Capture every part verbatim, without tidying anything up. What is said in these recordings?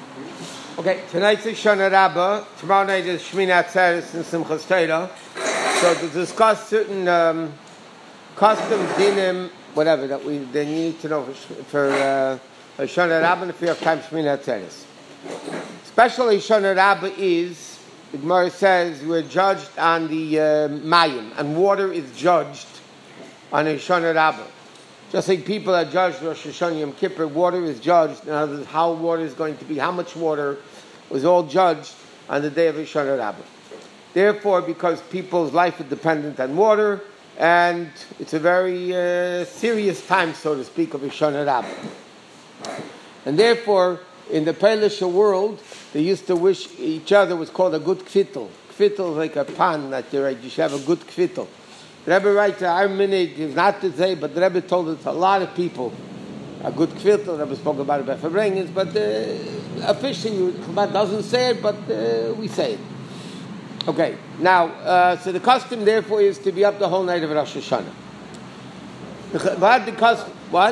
Okay, tonight's is Shana Rabbah. Tomorrow night is Shmini Atzeres and Simchas Torah. So to discuss certain um, customs, dinim, whatever that we they need to know for, for uh, Shana Rabbah and if we have time Shmini Atzeres. Especially Shana Rabbah is, the Gemara says, we're judged on the uh, mayim, and water is judged on a Shana Rabbah. Just like people are judged Rosh Hashanah Yom Kippur, water is judged, in other words, how water is going to be, how much water was all judged on the day of Shana Rabbah. Therefore, because people's life is dependent on water, and it's a very uh, serious time, so to speak, of Shana Rabbah. And therefore, in the Polish world, they used to wish each other was called a good kvittel. Kvittel is like a pan that you write. You should have a good kvittel. The Rebbe writes, our minute is not to say, but the Rebbe told us a lot of people a good kvittel. The Rebbe spoke about it by Fabrengens, but uh, officially, Chabad doesn't say it, but uh, we say it. Okay, now, uh, so the custom, therefore, is to be up the whole night of Rosh Hashanah. What? The custom, what?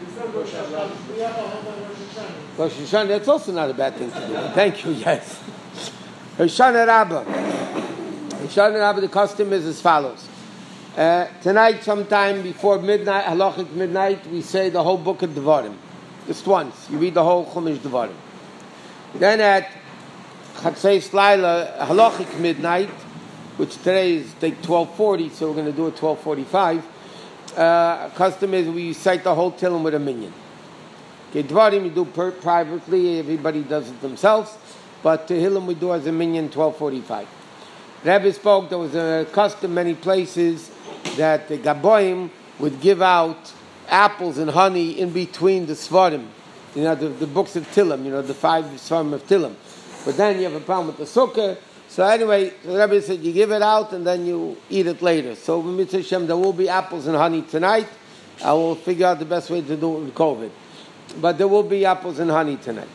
Rosh Hashanah, that's also not a bad thing to do. Thank you, yes. Shana Rabbah. Shana Rabbah, the custom is as follows. Uh, tonight, sometime before midnight, halachic midnight, we say the whole book of Devarim. Just once. You read the whole Chumash Devarim. Then at Chatzos Laila, halachic midnight, which today is like twelve forty, so we're going to do it twelve forty-five. Uh, custom is we recite the whole Tillim with a minyan. Okay, Devarim you do per- privately, everybody does it themselves, but Tehillim we do as a minyan twelve forty-five. Rebbe spoke, there was a custom many places that the Gaboim would give out apples and honey in between the Svarim, you know, the, the books of Tillim, you know, the five Svarim of Tillim. But then you have a problem with the sukkah. So anyway, the Rebbe said you give it out and then you eat it later. So Mitzvah Hashem, there will be apples and honey tonight. I will figure out the best way to do it with COVID. But there will be apples and honey tonight.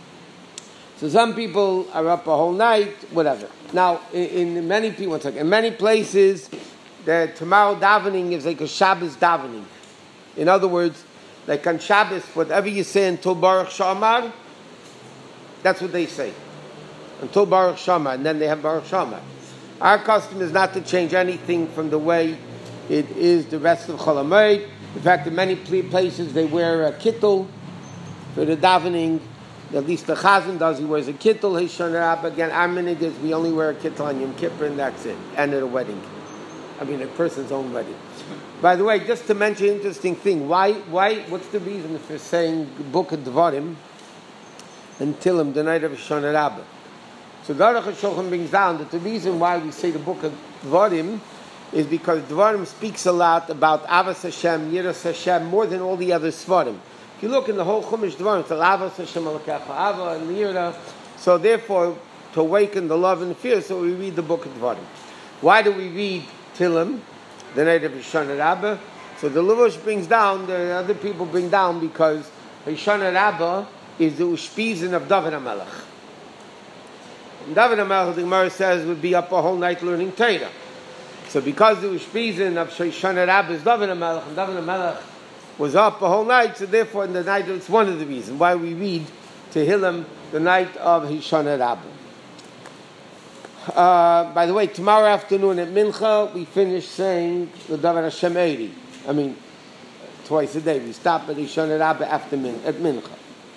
So some people are up a whole night, whatever. Now, in, in many people, one second, in many places, the tomorrow davening is like a Shabbos davening. In other words, like on Shabbos, whatever you say until Baruch Shamar, that's what they say. Until Baruch Shamar, and then they have Baruch Shamar. Our custom is not to change anything from the way it is the rest of Chol HaMoed. In fact, in many places they wear a kittel for the davening. At least the Chazan does. He wears a kittel. His Shana Rabbah. Again, our minhag is we only wear a kittel on Yom Kippur, and that's it. And at a wedding. I mean, a person's own wedding. By the way, just to mention an interesting thing. Why, why, what's the reason for saying Book of Devarim and Tillim, the night of Shana Rabbah? So the Aruch HaShulchan brings down that the reason why we say the Book of Devarim is because Devarim speaks a lot about Avos Hashem, Yiras Hashem, more than all the other Svarim. If you look in the whole Chumash Devarim, it's Avos Hashem, Alakecha, Ava, and Yira. So therefore, to awaken the love and fear, so we read the Book of Devarim. Why do we read Tillim, the night of Shana Rabbah? So the Levush brings down, the other people bring down, because Shana Rabbah is the Ushpizin of David HaMelech. And David HaMelech, the Gemara says, would be up a whole night learning Torah. So because the Ushpizin of Shana Rabbah is David HaMelech, and David HaMelech was up a whole night, so therefore in the night, it's one of the reasons why we read Tehillim the night of Shana Rabbah. Uh, by the way, tomorrow afternoon at Mincha, we finish saying the Davar Hashem eighty. I mean, twice a day. We stop at Shana Rabbah after min- at Mincha.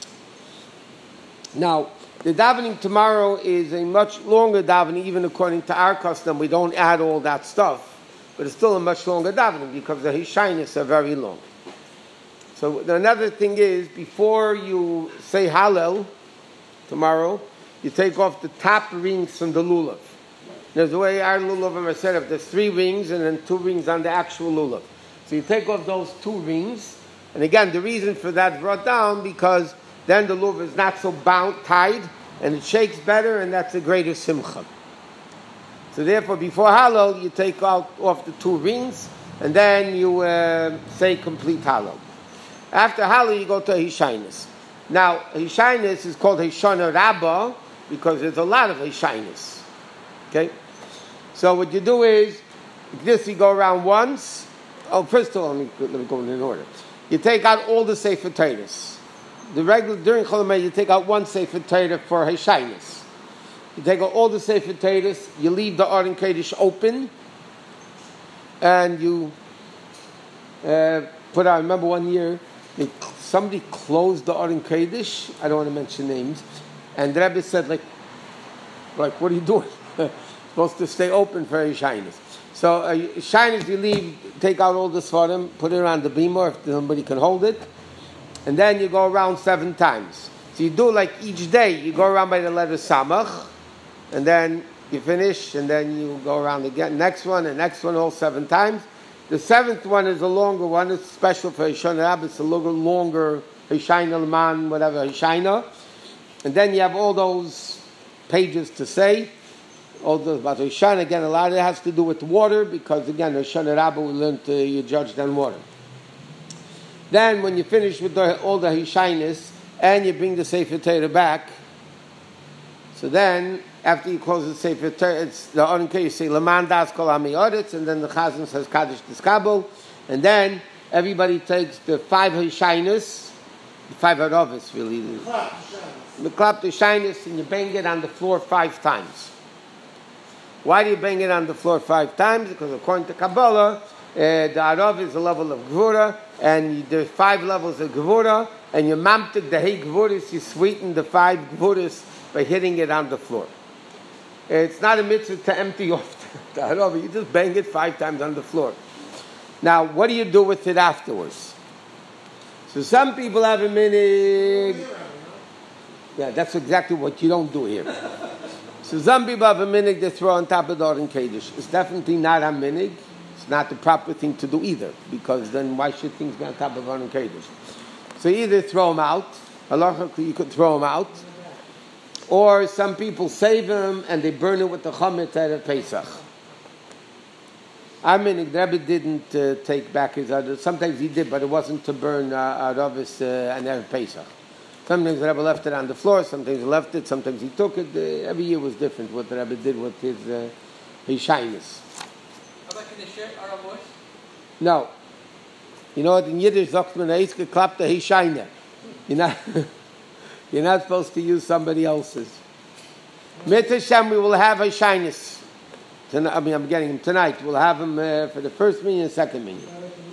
Now, the davening tomorrow is a much longer davening, even according to our custom. We don't add all that stuff, but it's still a much longer davening because the Hishainis are very long. So another thing is, before you say Hallel tomorrow, you take off the top rings from the lulav. There's the way our lulavim are set up. There's three rings and then two rings on the actual lulav. So you take off those two rings. And again, the reason for that brought down because then the lulav is not so bound, tied, and it shakes better, and that's a greater simcha. So therefore, before Hallel, you take out off the two rings, and then you uh, say complete Hallel. After Hallel, you go to Hishainis. Now, Hishainis is called Shana Rabbah because there's a lot of Hishainis. Okay? So what you do is, this you go around once. Oh, first of all, let me, let me go in order. You take out all the Sefer Torahs. the regular during Chol Hamoed, you take out one Sefer Torah for Heshainis. You take out all the Sefer Torahs, you leave the Aron Kodesh open, and you uh, put out. I remember one year, they, somebody closed the Aron Kodesh. I don't want to mention names, and the Rebbe said, like, like, what are you doing? Supposed to stay open for Heshainis. So, uh, Heshainis, you leave, take out all the Svarim, put it around the bima if somebody can hold it, and then you go around seven times. So you do like each day, you go around by the letter Samach, and then you finish, and then you go around again. Next one, and next one, all seven times. The seventh one is a longer one. It's special for Hoshana Rabbah. It's a little longer Heshayna L'man, whatever Heshayna. And then you have all those pages to say. All those about Hoshana. Again, a lot of it has to do with water, because again, Hoshana Rabbah, we learned uh, you judged on water. Then, when you finish with the, all the Heshaynas, and you bring the Sefer Torah back, so then, after you close the Sefer Torah, it's the Aron Kodesh, you say, Laman das kol ha'mi'aretz, and then the Chazan says, Kaddish Tiskabel, and then everybody takes the five Heshaynas, the five Haravis, really. You clap the Heshaynas, and you bang it on the floor five times. Why do you bang it on the floor five times? Because according to Kabbalah, uh, the Arav is a level of Gevura, and you, there's five levels of Gevura, and you mamtik the Hey Gevuras, you sweeten the five Gevuras by hitting it on the floor. It's not a mitzvah to empty off the Arav, you just bang it five times on the floor. Now, what do you do with it afterwards? So some people have a minig. Yeah, that's exactly what you don't do here. So some people have a minig they throw on top of the Aron Kodesh. It's definitely not a minig. It's not the proper thing to do either, because then why should things be on top of Aron Kodesh? So either throw them out, halachically you could throw them out, or some people save them and they burn it with the chametz at Pesach. I mean, the Rebbe didn't uh, take back his other. Sometimes he did, but it wasn't to burn uh, Aravis uh, and Erev Pesach. Sometimes the Rebbe left it on the floor, sometimes he left it, sometimes he took it. Uh, every year was different what the Rebbe did with his uh, his shyness. How about in the shirt, Arav? No. You know what, in Yiddish, sagt man, he's geklappt the Heshayna. You're not, you're not supposed to use somebody else's. Mit Hashem, we will have Heshaynas. I mean, I'm getting him tonight. We'll have him uh, for the first minyan and second minyan.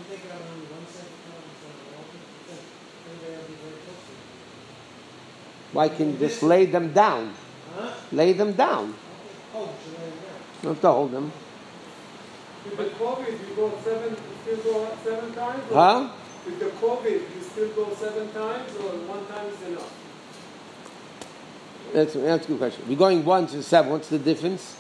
Why can you just lay them down? Huh? Lay them down. Oh, you have to hold them. With the COVID, you go seven, you still go seven times? Huh? With the COVID, you still go seven times, or one time is enough? That's, that's a good question. We're going one to seven. What's the difference?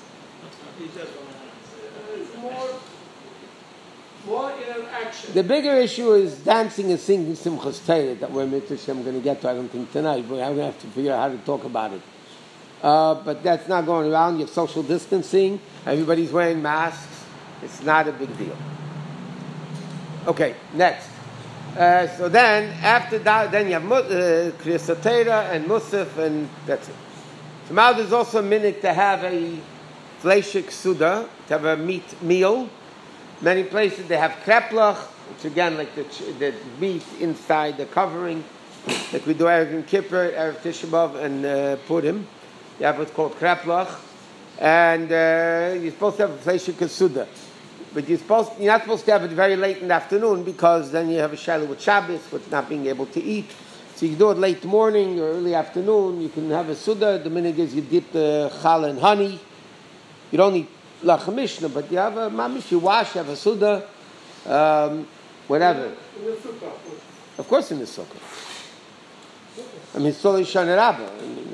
It's more, more interaction. The bigger issue is dancing and singing Simchas Torah that we're Mitzvah Shem going to get to, I don't think, tonight. But I'm going to have to figure out how to talk about it. Uh, but that's not going around. You have social distancing. Everybody's wearing masks. It's not a big deal. Okay, next. Uh, so then, after that, then you have uh, Kriyas Torah and Musaf, and that's it. So now there's also a minute to have a Fleishik Suda, to have a meat meal. Many places they have kreplach, which again, like the, the meat inside the covering, like we do Erev Yom Kippur, Erev Tisha B'Av, and uh, Purim. You have what's called kreplach, and uh, you're supposed to have a Fleishik Suda. But you're, supposed, you're not supposed to have it very late in the afternoon, because then you have a shaila with Shabbos, with not being able to eat. So you can do it late morning or early afternoon. You can have a Suda. The minhag is you dip the challah in honey. You don't need Lach Mishnah, but you have a mamish, you wash, you have a Suda, um, whatever. In the sukkah. Of course in the sukkah. I mean, Soli Shana Rabbah. I mean,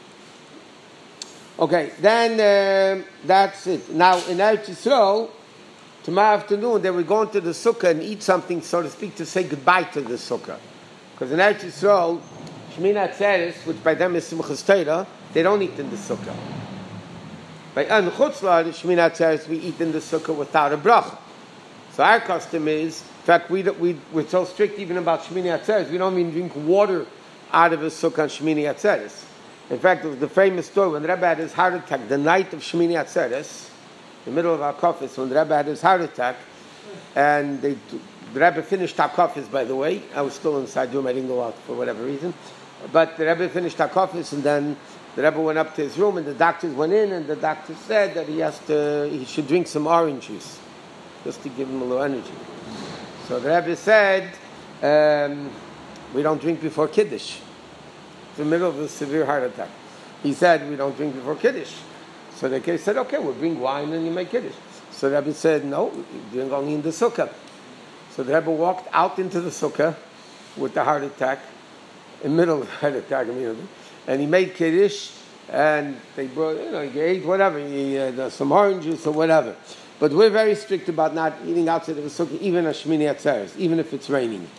uh, okay, then uh, that's it. Now, in Eretz Yisrael, tomorrow afternoon, they were going to the sukkah and eat something, so to speak, to say goodbye to the sukkah. Because in Eretz Yisrael, Shmini Atzeres, which by them is Simchas Torah, they don't eat in the sukkah. By An Chutzlar, the Shmini Atzeres, we eat in the sukkah without a bracha. So our custom is, in fact, we, we, we're so strict even about Shmini Atzeres, we don't even drink water out of a sukkah on Shmini Atzeres. In fact, it was the famous story when the Rebbe had his heart attack, the night of Shmini Atzeres, in the middle of our coffers, when the Rebbe had his heart attack, and they the Rebbe finished Takofis, by the way. I was still inside room. I didn't go out for whatever reason. But the Rebbe finished Takofis, and then the Rebbe went up to his room, and the doctors went in, and the doctor said that he has to, he should drink some orange juice, just to give him a little energy. So the Rebbe said, um, we don't drink before Kiddush. It's in the middle of a severe heart attack. He said, we don't drink before Kiddush. So the kid said, okay, we'll bring wine and you make Kiddush. So the Rebbe said, no, you drink only in the sukkah. So the Rebbe walked out into the sukkah with the heart attack, in the middle of the heart attack, immediately, and he made Kiddush, and they brought, you know, he ate whatever, he had uh, some orange juice or whatever. But we're very strict about not eating outside of the sukkah, even on Shmini Atzeres, even if it's raining.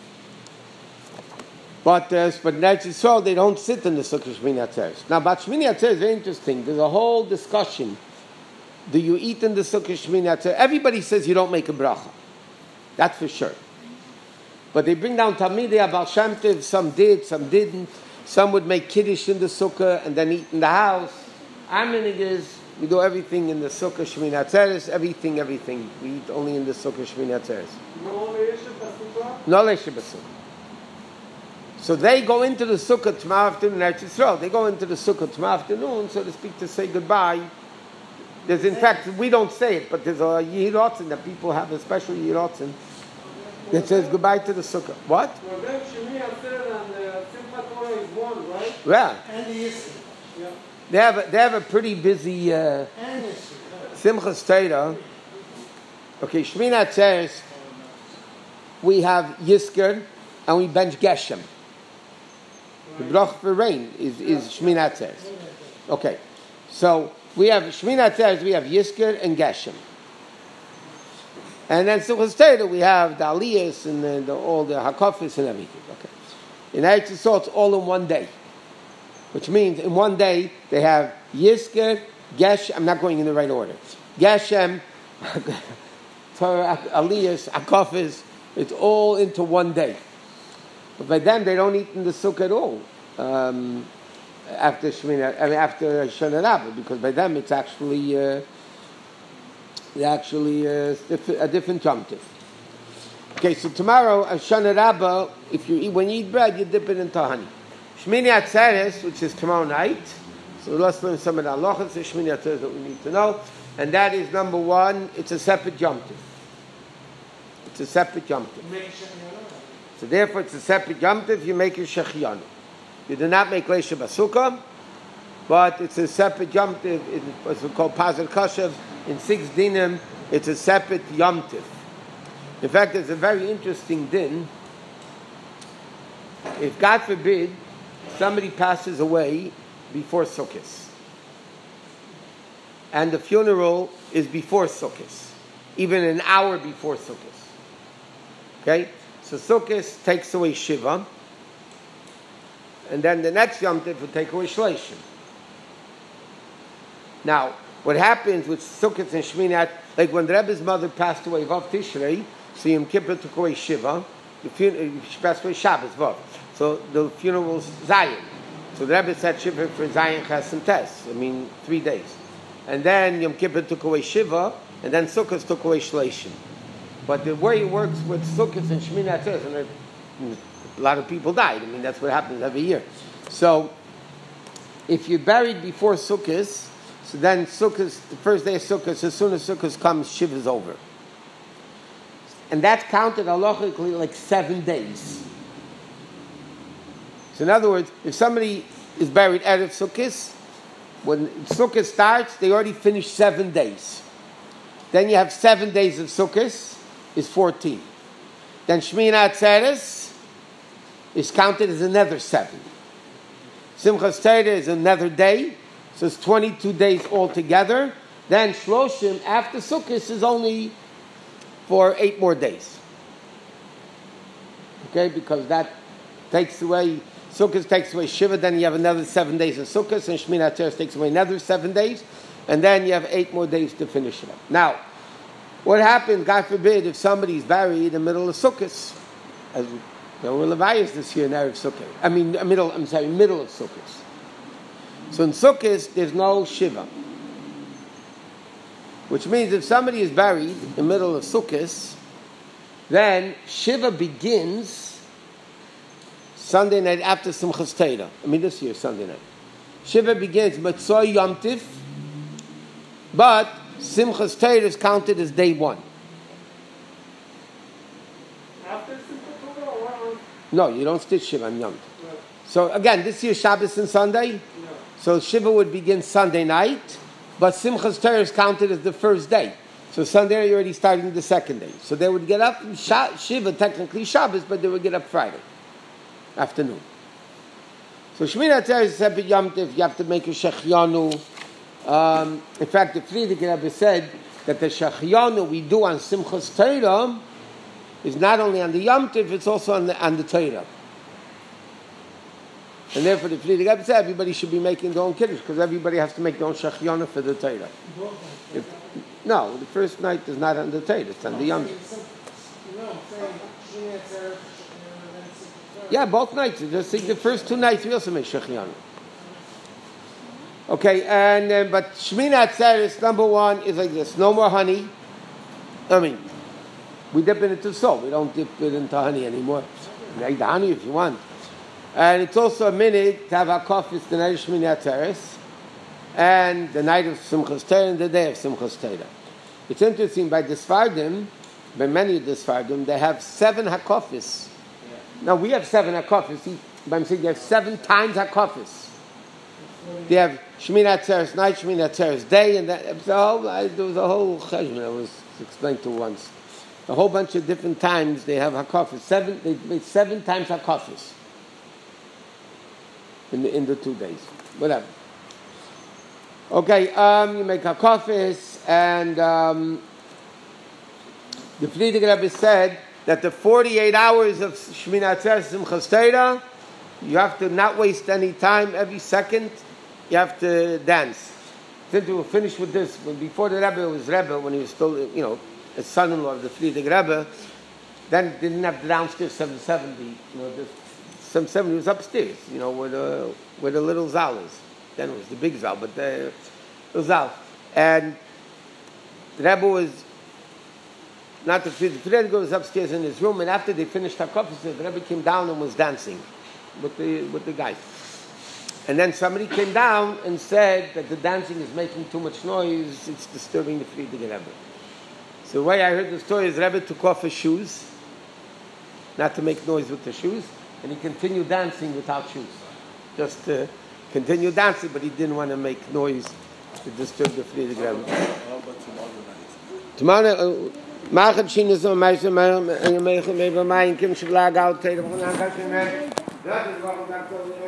But uh, but in Eretz Yisrael, they don't sit in the sukkah Shmini Atzeres. Now, about Shmini Atzeres is very interesting. There's a whole discussion. Do you eat in the sukkah Shmini Atzeres? Everybody says you don't make a bracha. That's for sure. But they bring down Talmidei Abal Shem Tov. Some did, some didn't. Some would make Kiddush in the sukkah and then eat in the house. Our minhag is we do everything in the sukkah Shmini Atzeres. Everything, everything. We eat only in the sukkah Shmini Atzeres. No leisha b'sukkah? No leisha b'sukkah. So they go into the sukkah tomorrow afternoon in Eretz Yisrael. They go into the sukkah tomorrow afternoon, so to speak, to say goodbye. There's, in fact, we don't say it, but there's a Yehiratzen that people have, a special Yehiratzen that says goodbye to the sukkah. What? Well, then Shmini Atzeres and uh, Simchat Torah is one, right? Yeah. And the Yisr. Yeah. They have a, they have a pretty busy uh, And Yisr. Simchas Torah. Okay, Shmini Atzeres, we have Yisker and we bench Geshem. The brach for rain is, is Shmini Atzeres. Okay, so we have Shmini Atzeres, we have Yisker and Geshem. And then Simchas Torah, we have the Aliyas and the, the, all the Hakafis and everything. Okay, in Eretz Yisrael, it's all in one day. Which means in one day, they have Yisker, Geshem, I'm not going in the right order. Geshem, Torah, Aliyas, Hakafis, it's all into one day. But by then, they don't eat in the sukkah at all. Um, after Shemina, I mean after Shana Rabbah, because by them it's actually uh, actually uh, a different Yom Tov. Okay, so tomorrow at Shana Rabbah, if you eat when you eat bread, you dip it into honey. Shmini Atzeres, which is tomorrow night. So let's learn some of the halachas of Shmini Atzeres that we need to know, and that is number one. It's a separate Yom Tov. It's a separate Yom Tov. So therefore, it's a separate Yom Tov. You make a Shechianu. You do not make Leisha Basukah, but it's a separate Yom Tov. It's called Pazar Kashav. In six dinim, it's a separate Yom Tov. In fact, there's a very interesting din. If, God forbid, somebody passes away before Sukkot, and the funeral is before Sukkot, even an hour before Sukkot. Okay? So Sukkot takes away Shiva, and then the next Yom Tov will take away Shleishim. Now, what happens with Sukkot and Shmini, like when the Rebbe's mother passed away, Vav Tishrei, so Yom Kippur took away Shiva, the funeral, she passed away Shabbos, Vav. So the funeral was Zion. So the Rebbe said Shiva for Zion Ches and Tes, I mean, three days. And then Yom Kippur took away Shiva, and then Sukkot took away Shleishim. But the way it works with Sukkot and Shmini Atzeres, and a lot of people died. I mean, that's what happens every year. So, if you're buried before Sukkot, so then Sukkot, the first day of Sukkot, as soon as Sukkot comes, Shiva is over. And that's counted halachically like seven days. So in other words, if somebody is buried out of Sukkot, when Sukkot starts, they already finished seven days. Then you have seven days of Sukkot, is fourteen. Then Shmini Atzeres is counted as another seven. Simchas Torah is another day, so it's twenty-two days altogether. Then Shloshim, after Sukkot, is only for eight more days. Okay, because that takes away, Sukkot takes away Shiva, then you have another seven days of Sukkot, and Shmini Atzeres takes away another seven days, and then you have eight more days to finish it up. Now, what happens, God forbid, if somebody's buried in the middle of Sukkot? As there were Levias this year in Erev Sukkot. I mean, middle. I'm sorry, middle of Sukkot. So in Sukkot, there's no Shiva, which means if somebody is buried in the middle of Sukkot, Then Shiva begins Sunday night after Simchas Torah. I mean this year, Sunday night. Shiva begins Matzoi Yom Tif, but Simchas Torah is counted as day one. After Simchas Torah or what? No, you don't stitch Shiva on Yom Tif. No. So again, this year Shabbos and Sunday. No. So Shiva would begin Sunday night, but Simchas Torah is counted as the first day. So Sunday you're already starting the second day. So they would get up Shiva, technically Shabbos, but they would get up Friday afternoon. So Shmini Atzeres is separate Yom Tif. You have to make a Shechianu. Um, in fact, the Frierdiker Rebbe said that the Shechianu we do on Simchas Torah is not only on the Yom Tif, it's also on the, on the Torah. And therefore the Frierdiker Rebbe said everybody should be making their own Kiddush because everybody has to make their own Shechianu for the Torah. If, no, the first night is not on the Torah, it's on the Yom Tif. Yeah, both nights. Just think the first two nights we also make Shechianu. Okay, and uh, but Shmini Atzeres number one is like this: no more honey. I mean, we dip it into salt. We don't dip it into honey anymore. You make the honey if you want. And it's also a minute to have a coffee. It's the night of Shmini Atzeres, and the night of Simchas Torah, and the day of Simchas Torah. It's interesting by the Sfardim, by many of the Sfardim, they have seven hakofis. Now we have seven hakofis. See, but I'm saying they have seven times hakofis. They have Shmini Atzeres night, Shmini Atzeres day, and that, it was a whole, there was a whole cheshbon I was explained to once. A whole bunch of different times they have hakofis. Seven, they made seven times hakofis in the in the two days. Whatever. Okay, um, you make hakofis, and um, the Frierdiker Rebbe said that the forty-eight hours of Shmini Atzeres Simchas Torah, you have to not waste any time. Every second, you have to dance. Then to finish with this, when before the Rebbe was Rebbe, when he was still, you know, a son-in-law of the Frierdiker Rebbe, then they didn't have the downstairs seven seventy. You know, the seven seventy was upstairs. You know, where the where the little zal is. Then it was the big zal, but the, the zal. And the Rebbe was. Not the Frierdiker. The Frierdiker was upstairs in his room, and after they finished hakofis, the Rebbe came down and was dancing with the with the guys. And then somebody came down and said that the dancing is making too much noise; it's disturbing the Frierdiker Rebbe. So the way I heard the story is Rebbe took off his shoes, not to make noise with the shoes, and he continued dancing without shoes, just to continue dancing, but he didn't want to make noise to disturb the Frierdiker Rebbe. How about tomorrow night? Tomorrow. Uh, Machen Schiene so meise mein mein mein mein mein Kim Schlag out. Das ist warum